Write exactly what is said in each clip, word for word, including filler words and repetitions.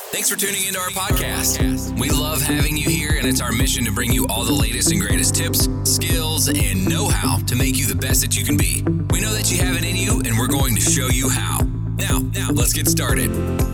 Thanks for tuning into our podcast. We love having you here, and it's our mission to bring you all the latest and greatest tips, skills, and know-how to make you the best that you can be. We know that you have it in you, and we're going to show you how. Now, now, let's get started.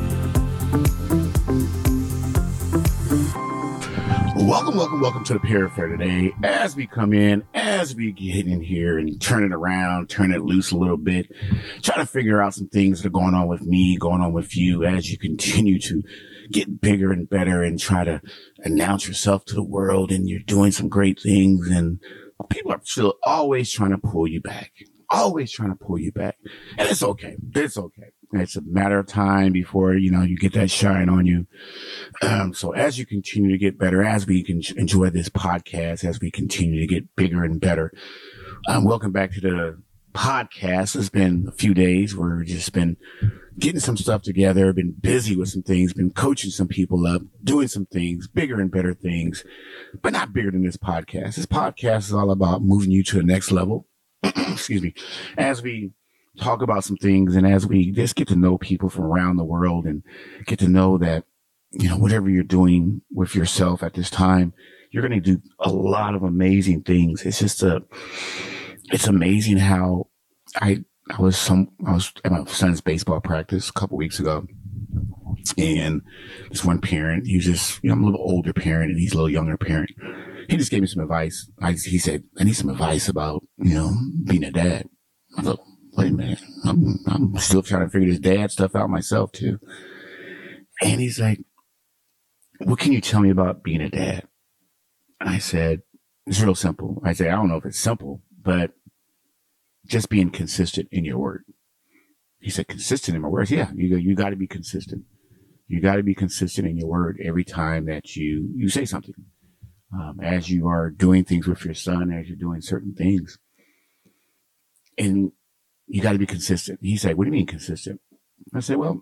Welcome, welcome, welcome to the Para Fair today. As we come in, as we get in here and turn it around, turn it loose a little bit, try to figure out some things that are going on with me, going on with you as you continue to get bigger and better and try to announce yourself to the world, and you're doing some great things, and people are still always trying to pull you back, always trying to pull you back. And it's okay. It's okay. It's a matter of time before, you know, you get that shine on you. Um, so as you continue to get better, as we can enjoy this podcast, as we continue to get bigger and better, um, welcome back to the podcast. It's been a few days where we've just been getting some stuff together, been busy with some things, been coaching some people up, doing some things, bigger and better things, but not bigger than this podcast. This podcast is all about moving you to the next level. Excuse me. As we talk about some things, and as we just get to know people from around the world and get to know that, you know, whatever you're doing with yourself at this time, you're going to do a lot of amazing things. It's just a, it's amazing how I, I was some, I was at my son's baseball practice a couple weeks ago, and this one parent, he was just, you know, I'm a little older parent and he's a little younger parent. He just gave me some advice. I, he said, I need some advice about, you know, being a dad. I thought, wait a minute, I'm, I'm still trying to figure this dad stuff out myself too. And he's like, what can you tell me about being a dad? And I said, it's real simple. I said, I don't know if it's simple, but just being consistent in your word. He said, consistent in my words? Yeah, you, you got to be consistent. You got to be consistent in your word every time that you, you say something. Um, as you are doing things with your son, as you're doing certain things. And you got to be consistent. He said, what do you mean consistent? I said, well,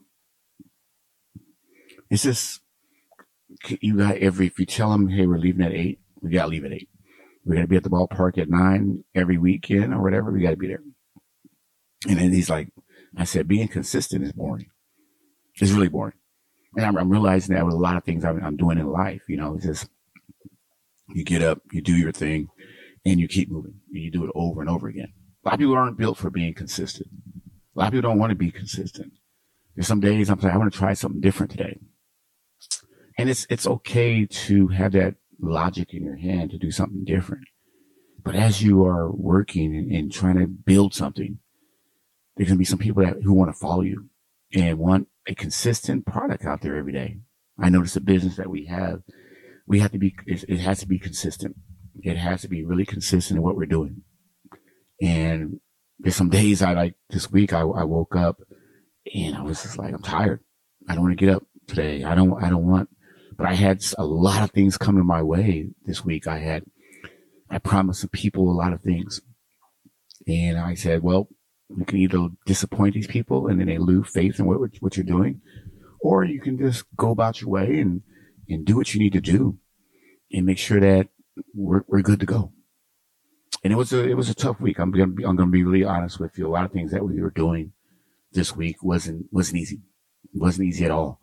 it's just, you got every, if you tell them, hey, we're leaving at eight, we got to leave at eight. We got to be at the ballpark at nine every weekend or whatever. We got to be there. And then he's like, I said, being consistent is boring. It's really boring. And I'm, I'm realizing that with a lot of things I'm, I'm doing in life, you know, it's just, you get up, you do your thing, and you keep moving. And you do it over and over again. A lot of people aren't built for being consistent. A lot of people don't want to be consistent. There's some days I'm like, I want to try something different today. And it's, it's okay to have that logic in your hand to do something different. But as you are working and, and trying to build something, there's going to be some people that who want to follow you and want a consistent product out there every day. I notice the business that we have, we have to be, it, it has to be consistent. It has to be really consistent in what we're doing. And there's some days I like this week, I, I woke up and I was just like, I'm tired. I don't want to get up today. I don't, I don't want, but I had a lot of things coming my way this week. I had, I promised some people a lot of things. And I said, well, you can either disappoint these people and then they lose faith in what, what you're doing, or you can just go about your way and, and do what you need to do and make sure that we're, we're good to go. And it was a, it was a tough week. I'm going to be, I'm going to be really honest with you. A lot of things that we were doing this week wasn't, wasn't easy. It wasn't easy at all.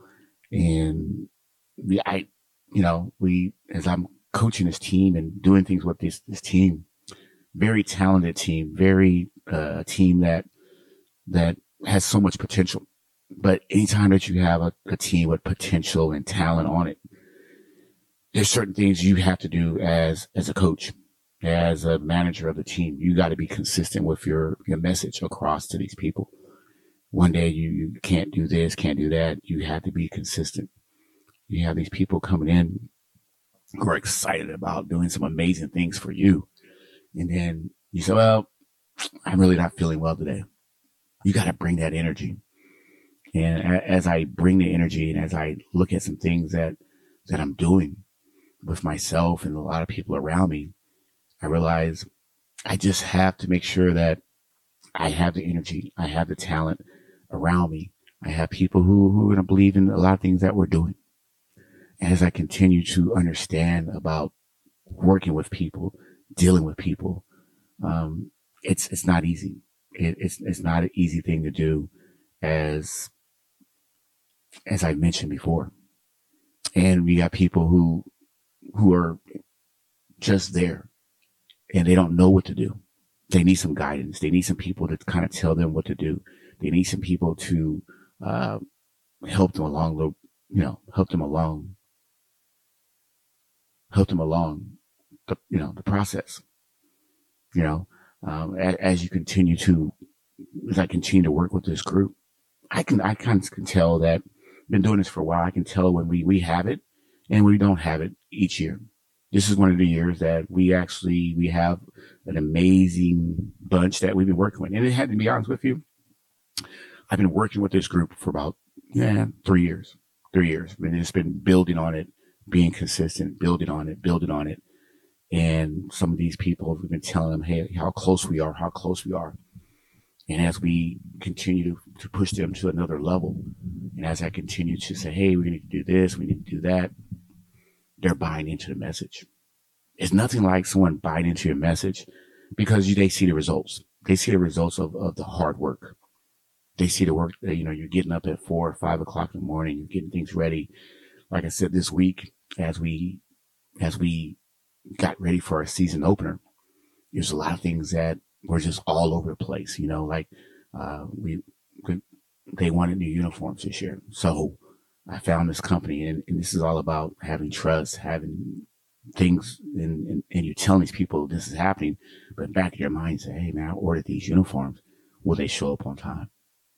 And we, I, you know, we, as I'm coaching this team and doing things with this, this team, very talented team, very, uh, team that, that has so much potential. But anytime that you have a, a team with potential and talent on it, there's certain things you have to do as, as a coach. As a manager of the team, you got to be consistent with your, your message across to these people. One day you, you can't do this, can't do that. You have to be consistent. You have these people coming in who are excited about doing some amazing things for you. And then you say, well, I'm really not feeling well today. You got to bring that energy. And as I bring the energy and as I look at some things that, that I'm doing with myself and a lot of people around me, I realize I just have to make sure that I have the energy, I have the talent around me. I have people who, who are going to believe in a lot of things that we're doing. As I continue to understand about working with people, dealing with people, um, it's, it's not easy. It, it's, it's not an easy thing to do as, as I mentioned before. And we got people who, who are just there and they don't know what to do. They need some guidance. They need some people to kind of tell them what to do. They need some people to, uh, help them along the, you know, help them along, help them along the, you know, the process, you know, um, as, as you continue to, as I continue to work with this group, I can, I kind of can tell that I've been doing this for a while. I can tell when we, we have it and we don't have it each year. This is one of the years that we actually, we have an amazing bunch that we've been working with. And it had to be honest with you, I've been working with this group for about, yeah, three years, three years. I mean, it's been building on it, being consistent, building on it, building on it. And some of these people, we've been telling them, hey, how close we are, how close we are. And as we continue to, to push them to another level, and as I continue to say, hey, we need to do this, we need to do that, they're buying into the message. It's nothing like someone buying into your message because you, they see the results. They see the results of, of the hard work. They see the work that, you know, you're getting up at four or five o'clock in the morning, you're getting things ready. Like I said, this week, as we, as we got ready for our season opener, there's a lot of things that were just all over the place, you know, like, uh, we, they wanted new uniforms this year. So I found this company and, and this is all about having trust, having things, and, and, and you're telling these people this is happening, but back in your mind say, hey man, I ordered these uniforms. Will they show up on time?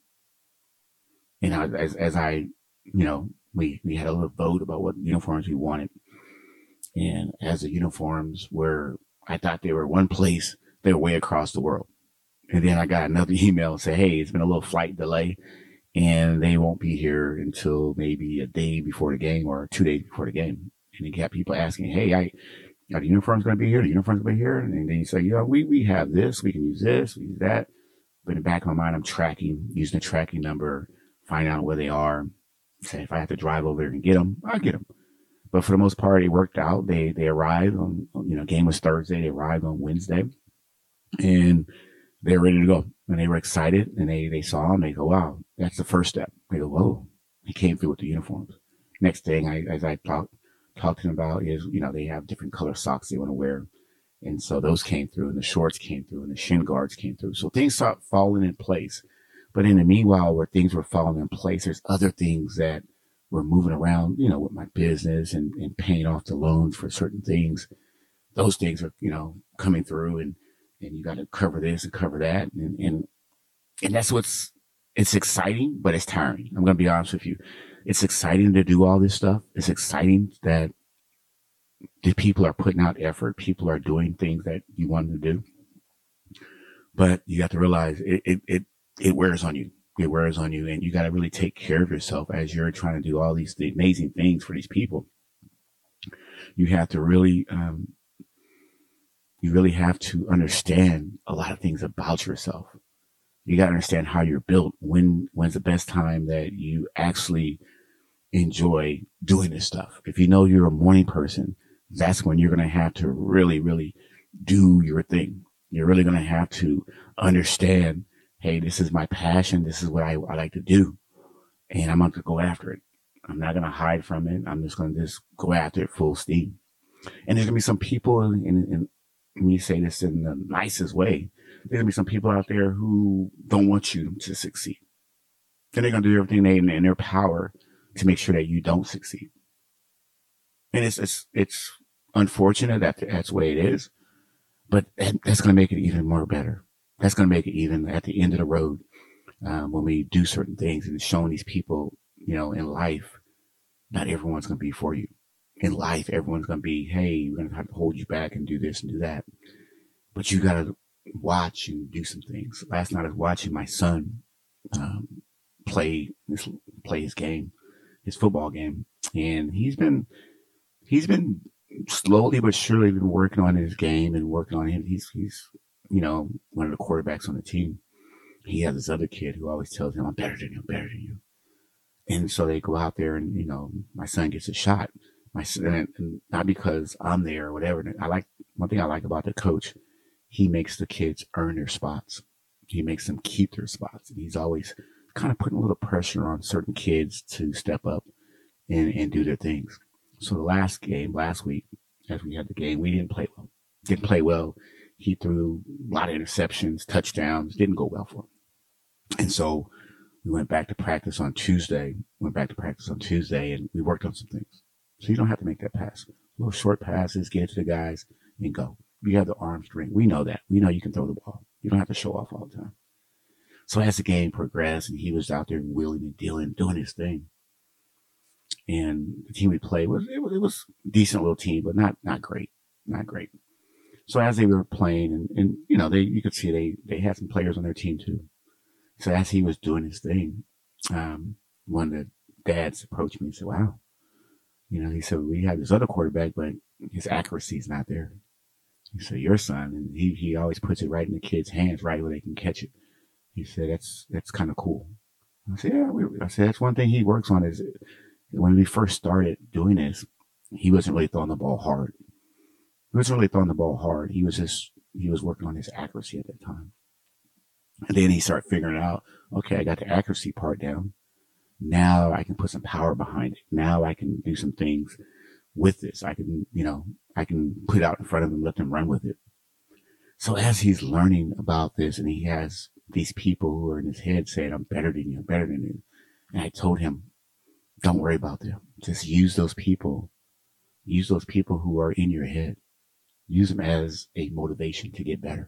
And I, as, as I, you know, we, we had a little vote about what uniforms we wanted. And as the uniforms were, I thought they were one place, they were way across the world. And then I got another email and say, hey, it's been a little flight delay and they won't be here until maybe a day before the game or two days before the game. And you got people asking, hey, I, are the uniforms going to be here? The uniforms going to be here? And then you say, yeah, we, we have this, we can use this, we use that. But in the back of my mind, I'm tracking, using a tracking number, find out where they are. Say, if I have to drive over there and get them, I'll get them. But for the most part, it worked out. They, they arrived on, you know, game was Thursday. They arrived on Wednesday and they're ready to go. And they were excited and they, they saw them. They go, wow, that's the first step. They go, whoa, he came through with the uniforms. Next thing I, as I talk, talk to them about is, you know, they have different color socks they want to wear. And so those came through and the shorts came through and the shin guards came through. So things start falling in place. But in the meanwhile, where things were falling in place, there's other things that were moving around, you know, with my business and, and paying off the loans for certain things. Those things are, you know, coming through and, and you got to cover this and cover that. And, and, and that's what's, it's exciting, but it's tiring. I'm going to be honest with you. It's exciting to do all this stuff. It's exciting that the people are putting out effort. People are doing things that you want them to do. But you got to realize it, it, it, it wears on you. It wears on you. And you got to really take care of yourself as you're trying to do all these the amazing things for these people. You have to really, um, you really have to understand a lot of things about yourself. You got to understand how you're built. When, when's the best time that you actually enjoy doing this stuff? If you know you're a morning person, that's when you're going to have to really, really do your thing. You're really going to have to understand, hey, this is my passion. This is what I, I like to do. And I'm going to go after it. I'm not going to hide from it. I'm just going to just go after it full steam. And there's going to be some people, and, and let me say this in the nicest way, there's going to be some people out there who don't want you to succeed. And they're going to do everything they, in their power to make sure that you don't succeed. And it's, it's, it's unfortunate that that's the way it is, but that's going to make it even more better. That's going to make it even at the end of the road, um, when we do certain things and showing these people, you know, in life, not everyone's going to be for you. In life, everyone's going to be, hey, we're going to have to hold you back and do this and do that. But you got to watch and do some things. Last night I was watching my son, um, play this, play his game, his football game. And he's been, he's been slowly but surely been working on his game and working on him. He's, he's, you know, one of the quarterbacks on the team. He has this other kid who always tells him, I'm better than you, I'm better than you. And so they go out there and, you know, my son gets a shot. My son, and not because I'm there or whatever. I like, one thing I like about the coach, he makes the kids earn their spots. He makes them keep their spots. And he's always kind of putting a little pressure on certain kids to step up and, and do their things. So the last game, last week, as we had the game, we didn't play well. Didn't play well. He threw a lot of interceptions, touchdowns, didn't go well for him. And so we went back to practice on Tuesday, went back to practice on Tuesday, and we worked on some things. So you don't have to make that pass. Little short passes, get it to the guys, and go. You have the arm strength. We know that. We know you can throw the ball. You don't have to show off all the time. So as the game progressed, and he was out there wheeling and dealing, doing his thing, and the team we played was it was, it was a decent little team, but not not great, not great. So as they were playing, and, and you know, they you could see they they had some players on their team too. So as he was doing his thing, um, one of the dads approached me and said, "Wow, you know," he said, "we have this other quarterback, but his accuracy is not there." He said, "Your son, and he he always puts it right in the kids' hands, right where they can catch it." He said, "That's that's kind of cool." I said, "Yeah." We, I said, "That's one thing he works on is when we first started doing this, he wasn't really throwing the ball hard. He wasn't really throwing the ball hard. He was just he was working on his accuracy at that time." And then he started figuring out, okay, I got the accuracy part down. Now I can put some power behind it. Now I can do some things with this. I can, you know, I can put it out in front of him, let them run with it. So as he's learning about this, and he has these people who are in his head saying, "I'm better than you, I'm better than you." And I told him, don't worry about them. Just use those people. Use those people who are in your head. Use them as a motivation to get better.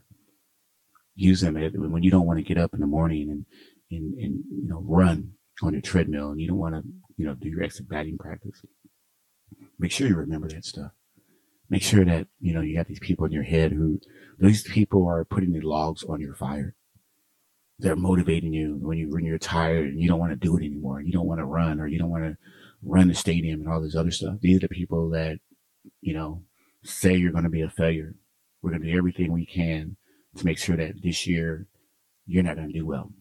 Use them as, when you don't want to get up in the morning and, and, and, you know, run on your treadmill, and you don't want to, you know, do your extra batting practice. Make sure you remember that stuff. Make sure that, you know, you got these people in your head who, these people are putting the logs on your fire. They're motivating you when you, when you're tired and you don't want to do it anymore. You don't want to run, or you don't want to run the stadium and all this other stuff. These are the people that, you know, say you're going to be a failure. We're going to do everything we can to make sure that this year you're not going to do well.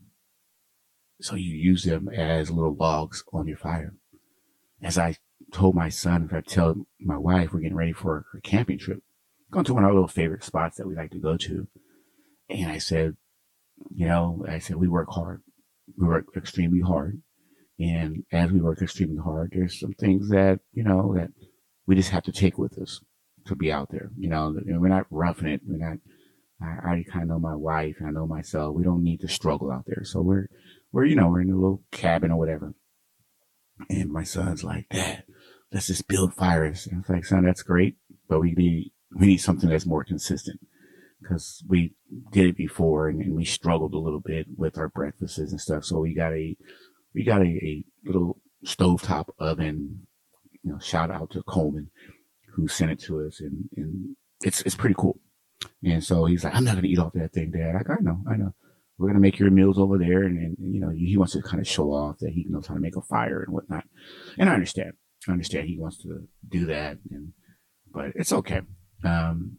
So you use them as little logs on your fire. As I told my son, if I tell my wife we're getting ready for a camping trip, going to one of our little favorite spots that we like to go to. And I said, you know, I said, we work hard. We work extremely hard. And as we work extremely hard, there's some things that, you know, that we just have to take with us to be out there. You know, we're not roughing it. We're not, I already kind of know my wife and I know myself. We don't need to struggle out there. So we're, we're, you know, we're in a little cabin or whatever. And my son's like, "Dad, let's just build fires." And I was like, "Son, that's great, but we need, we need something that's more consistent." Because we did it before, and, and we struggled a little bit with our breakfasts and stuff. So we got a, we got a, a little stovetop oven, you know, shout out to Coleman who sent it to us, and, and it's, it's pretty cool. And so he's like, "I'm not going to eat off that thing, Dad." Like, I know, I know. We're going to make your meals over there. And, and, you know, he wants to kind of show off that he knows how to make a fire and whatnot. And I understand. I understand he wants to do that. And, but it's okay. Um,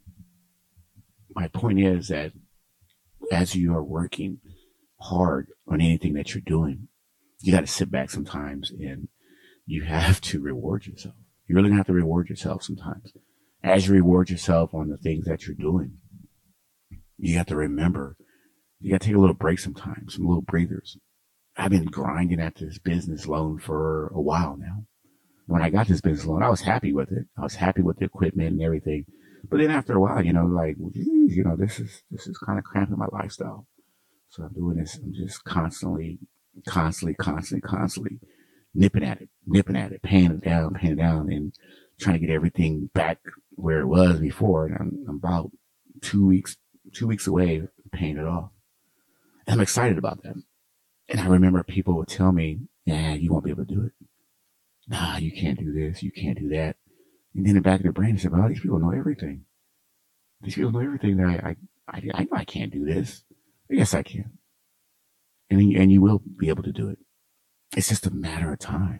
my point is that as you are working hard on anything that you're doing, you got to sit back sometimes and you have to reward yourself. You really have to reward yourself sometimes. As you reward yourself on the things that you're doing, you have to remember, you got to take a little break sometimes, some little breathers. I've been grinding at this business loan for a while now. When I got this business loan, I was happy with it. I was happy with the equipment and everything. But then after a while, you know, like, geez, you know, this is, this is kind of cramping my lifestyle. So I'm doing this. I'm just constantly, constantly, constantly, constantly nipping at it, nipping at it, paying it down, paying it down, and trying to get everything back where it was before. And I'm, I'm about two weeks, two weeks away from paying it off. And I'm excited about that. And I remember people would tell me, "Yeah, you won't be able to do it. Nah, you can't do this. You can't do that." And then in the back of their brain, I said, "Well, these people know everything. These people know everything that I, I, I know I can't do this. Yes, I can." And, and you will be able to do it. It's just a matter of time.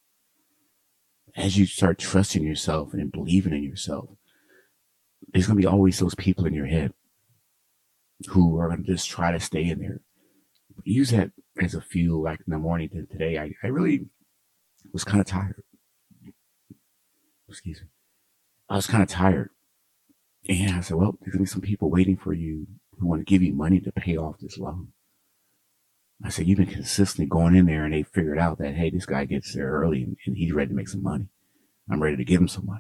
As you start trusting yourself and believing in yourself, there's going to be always those people in your head who are going to just try to stay in there. Use that as a fuel. Like in the morning today, I, I really was kind of tired. Excuse me. I was kind of tired. And I said, well, there's going to be some people waiting for you who want to give you money to pay off this loan. I said, you've been consistently going in there and they figured out that, hey, this guy gets there early and, and he's ready to make some money. I'm ready to give him some money.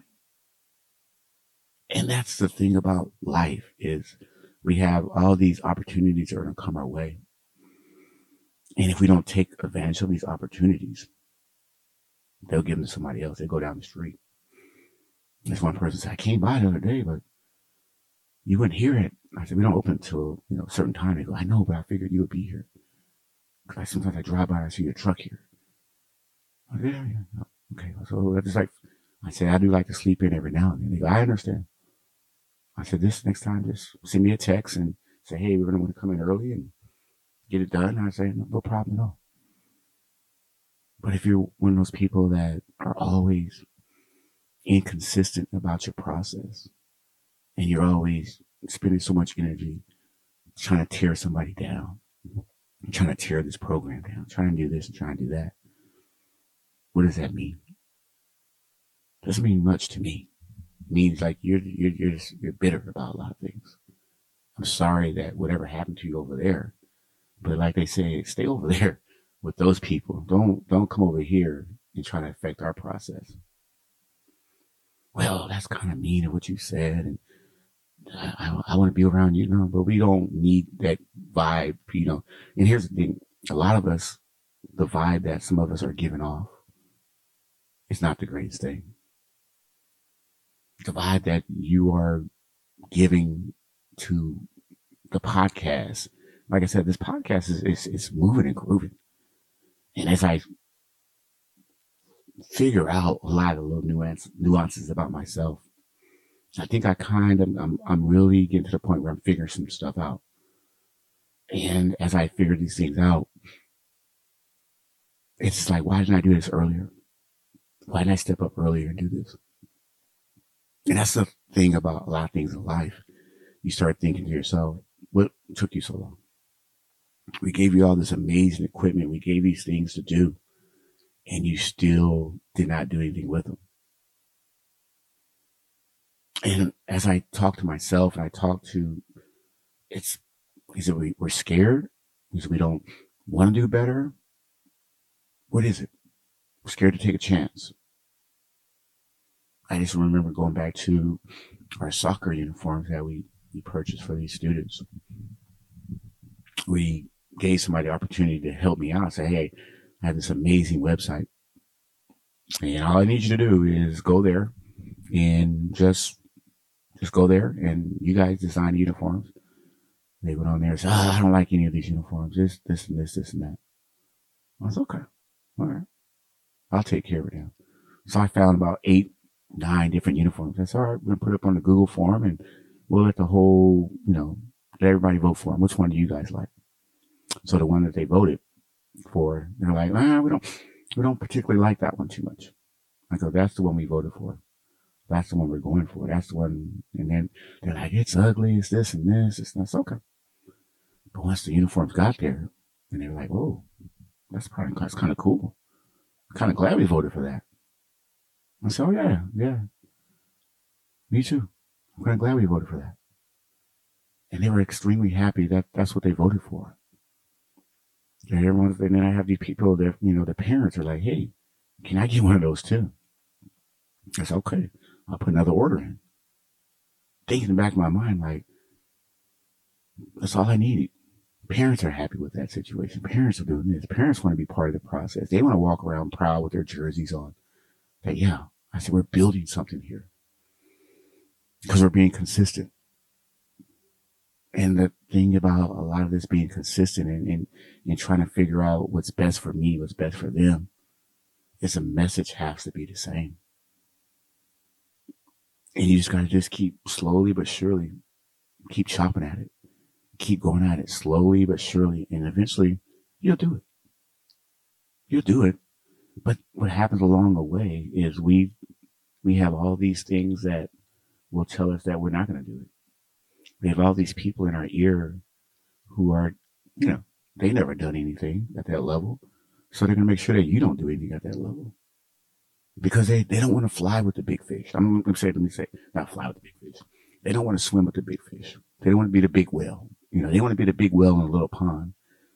And that's the thing about life is we have all these opportunities that are going to come our way. And if we don't take advantage of these opportunities, they'll give them to somebody else. They go down the street. This one person said, I came by the other day, but you wouldn't hear it. I said, we don't open until, you know, a certain time. They go, I know, but I figured you would be here. Because I, sometimes I drive by and I see your truck here. I said, yeah, yeah. Okay. So that's like, I said, I do like to sleep in every now and then. They go, I understand. I said, this next time, just send me a text and say, hey, we're going to want to come in early and get it done. I say, no, no problem at all. But if you're one of those people that are always inconsistent about your process and you're always spending so much energy trying to tear somebody down, trying to tear this program down, trying to do this and trying to do that, what does that mean? It doesn't mean much to me. It means like you're you're you're just you're bitter about a lot of things. I'm sorry that whatever happened to you over there, but like they say, stay over there with those people. Don't don't come over here and try to affect our process. Well, that's kind of mean of what you said, and I, I, I want to be around you, no, but we don't need that vibe, you know. And here's the thing: a lot of us, the vibe that some of us are giving off, is not the greatest thing. The vibe that you are giving to the podcast, like I said, this podcast is is, is moving and grooving. And as I figure out a lot of little nuance, nuances about myself, I think I kind of, I'm, I'm really getting to the point where I'm figuring some stuff out. And as I figure these things out, it's like, why didn't I do this earlier? Why didn't I step up earlier and do this? And that's the thing about a lot of things in life. You start thinking to yourself, what took you so long? We gave you all this amazing equipment. We gave these things to do, and you still did not do anything with them. And as I talk to myself and I talk to, it's, is it we, we're scared? Is it we don't want to do better? What is it? We're scared to take a chance. I just remember going back to our soccer uniforms that we, we purchased for these students. We gave somebody the opportunity to help me out. Say, hey, I have this amazing website, and all I need you to do is go there and just just go there and you guys design the uniforms. They went on there and said, oh, I don't like any of these uniforms. This, this, and this, this, and that. I was okay. All right. I'll take care of it now. So I found about eight, nine different uniforms. That's all right. We're going to put it up on the Google form and we'll let the whole, you know, let everybody vote for them. Which one do you guys like? So the one that they voted for, they're like, ah, we don't, we don't particularly like that one too much. I go, that's the one we voted for. That's the one we're going for. That's the one. And then they're like, it's ugly. It's this and this. It's that's okay. But once the uniforms got there, and they were like, oh, that's probably, that's kind of cool. I'm kind of glad we voted for that. I said, oh yeah, yeah. Me too. I'm kind of glad we voted for that. And they were extremely happy that that's what they voted for. And everyone's, and then I have these people that, you know, the parents are like, hey, can I get one of those too? I said, okay, I'll put another order in. Thinking in the back of my mind, like, that's all I needed. Parents are happy with that situation. Parents are doing this. Parents want to be part of the process. They want to walk around proud with their jerseys on. That, yeah, I said, we're building something here. Because we're being consistent. And the thing about a lot of this being consistent and, and, and trying to figure out what's best for me, what's best for them, is the message has to be the same. And you just got to just keep slowly but surely, keep chopping at it. Keep going at it slowly but surely. And eventually, you'll do it. You'll do it. But what happens along the way is we we have all these things that will tell us that we're not going to do it. We have all these people in our ear who are, you know, they never done anything at that level. So they're going to make sure that you don't do anything at that level. Because they, they don't want to fly with the big fish. I'm going to say, let me say, not fly with the big fish. They don't want to swim with the big fish. They don't want to be the big whale. You know, they want to be the big whale in a little pond.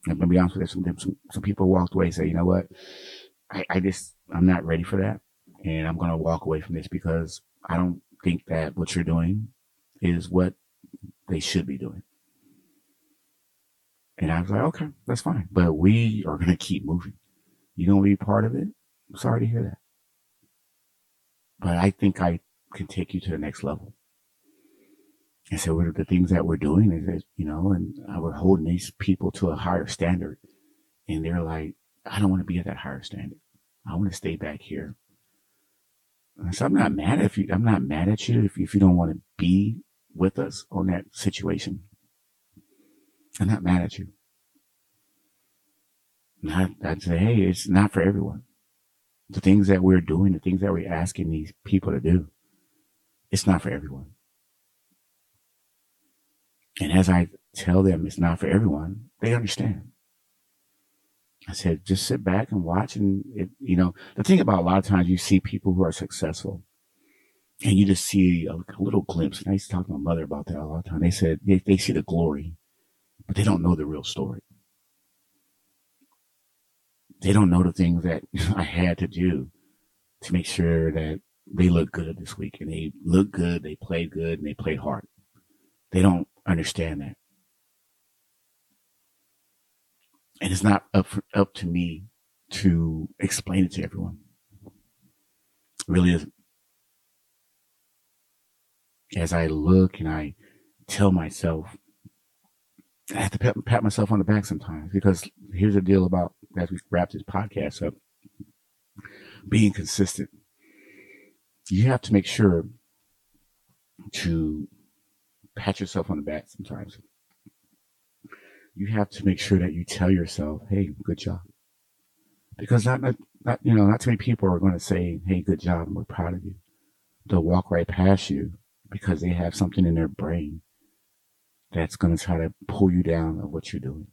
I'm gonna be honest with you. Some some, some people walked away and say, you know what, I, I just I'm not ready for that, and I'm gonna walk away from this because I don't think that what you're doing is what they should be doing. And I was like, okay, that's fine, but we are gonna keep moving. You don't want to be part of it? I'm sorry to hear that, but I think I can take you to the next level. And so what are the things that we're doing is, that, you know, and we're holding these people to a higher standard. And they're like, I don't want to be at that higher standard. I want to stay back here. And so I'm not mad if you, I'm not mad at you if, if you don't want to be with us on that situation. I'm not mad at you. Not, I'd say, hey, it's not for everyone. The things that we're doing, the things that we're asking these people to do, it's not for everyone. And as I tell them it's not for everyone, they understand. I said, just sit back and watch. And, it, you know, the thing about a lot of times you see people who are successful and you just see a, a little glimpse. And I used to talk to my mother about that a lot of time. They said they, they see the glory, but they don't know the real story. They don't know the things that I had to do to make sure that they look good this week. And they look good, they played good, and they played hard. They don't understand that. And it's not up for, up to me to explain it to everyone. It really isn't. As I look and I tell myself, I have to pat, pat myself on the back sometimes, because here's the deal about, as we wrap this podcast up, being consistent. You have to make sure to pat yourself on the back sometimes. You have to make sure that you tell yourself, hey, good job. Because not, not, not you know, not too many people are going to say, hey, good job, and we're proud of you. They'll walk right past you because they have something in their brain that's going to try to pull you down on what you're doing.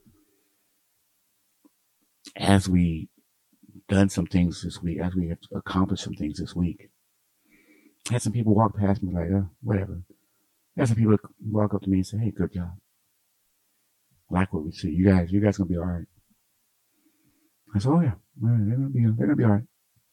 As we done some things this week, as we have accomplished some things this week, I had some people walk past me like, oh, whatever. I had some people walk up to me and say, hey, good job. Like what we see. You guys, you guys gonna be all right. I said, oh yeah, they're gonna be, they're gonna be all right.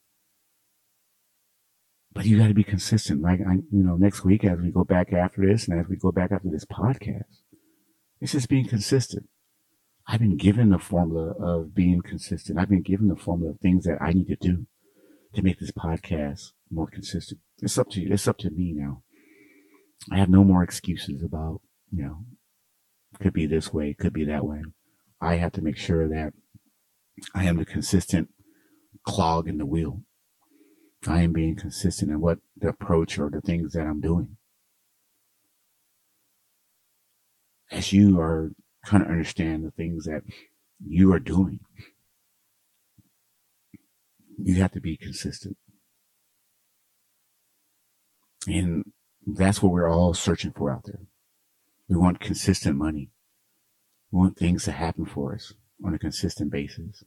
But you got to be consistent. Like, I, you know, next week as we go back after this, and as we go back after this podcast, it's just being consistent. I've been given the formula of being consistent. I've been given the formula of things that I need to do to make this podcast more consistent. It's up to you. It's up to me now. I have no more excuses about, you know, could be this way, could be that way. I have to make sure that I am the consistent clog in the wheel. I am being consistent in what the approach or the things that I'm doing. As you are trying to understand the things that you are doing, you have to be consistent. And that's what we're all searching for out there. We want consistent money. We want things to happen for us on a consistent basis.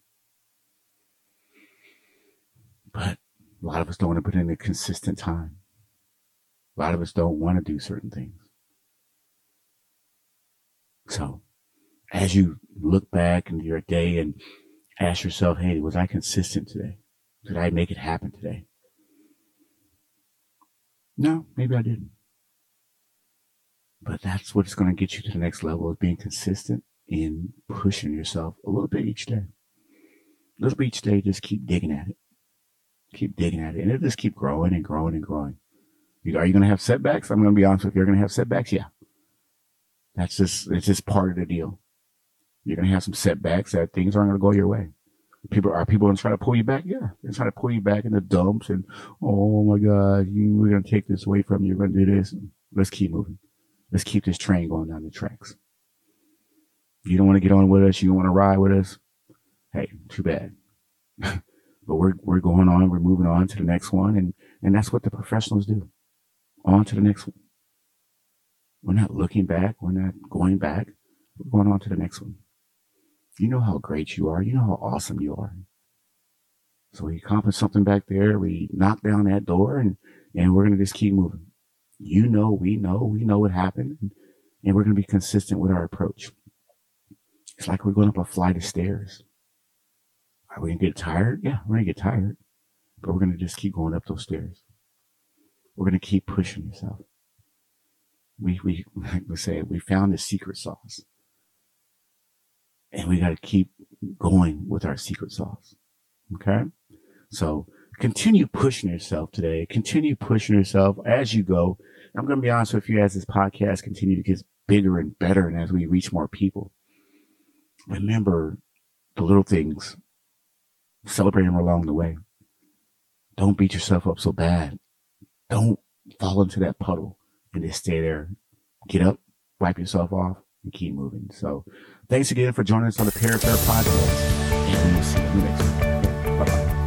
But a lot of us don't want to put in a consistent time. A lot of us don't want to do certain things. So, as you look back into your day and ask yourself, hey, was I consistent today? Did I make it happen today? No, maybe I didn't. But that's what's going to get you to the next level, of being consistent in pushing yourself a little bit each day. A little bit each day, just keep digging at it. Keep digging at it. And it'll just keep growing and growing and growing. You, are you going to have setbacks? I'm going to be honest with you. You're going to have setbacks? Yeah. That's just, it's just part of the deal. You're going to have some setbacks that things aren't going to go your way. People are people going to try to pull you back? Yeah. They're trying to pull you back in the dumps and, oh my God, you, we're going to take this away from you. You're going to do this. Let's keep moving. Let's keep this train going down the tracks. You don't want to get on with us. You don't want to ride with us. Hey, too bad. But we're we're going on. We're moving on to the next one, and and that's what the professionals do. On to the next one. We're not looking back. We're not going back. We're going on to the next one. You know how great you are. You know how awesome you are. So we accomplish something back there. We knock down that door, and and we're gonna just keep moving. You know, we know, we know what happened, and, and we're gonna be consistent with our approach. It's like we're going up a flight of stairs. Are we going to get tired? Yeah, we're going to get tired. But we're going to just keep going up those stairs. We're going to keep pushing yourself. We, we, like we say, we found the secret sauce. And we got to keep going with our secret sauce. Okay? So continue pushing yourself today. Continue pushing yourself as you go. I'm going to be honest with you, as this podcast continue to get bigger and better and as we reach more people, remember the little things. Celebrate them along the way. Don't beat yourself up so bad. Don't fall into that puddle and just stay there. Get up, wipe yourself off, and keep moving. So thanks again for joining us on the Para Fair Podcast. And we'll see you next time.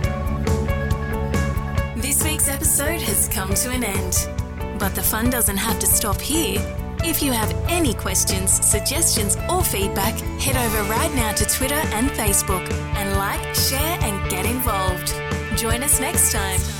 Bye-bye. This week's episode has come to an end. But the fun doesn't have to stop here. If you have any questions, suggestions, or feedback, head over right now to Twitter and Facebook and like, share, and get involved. Join us next time.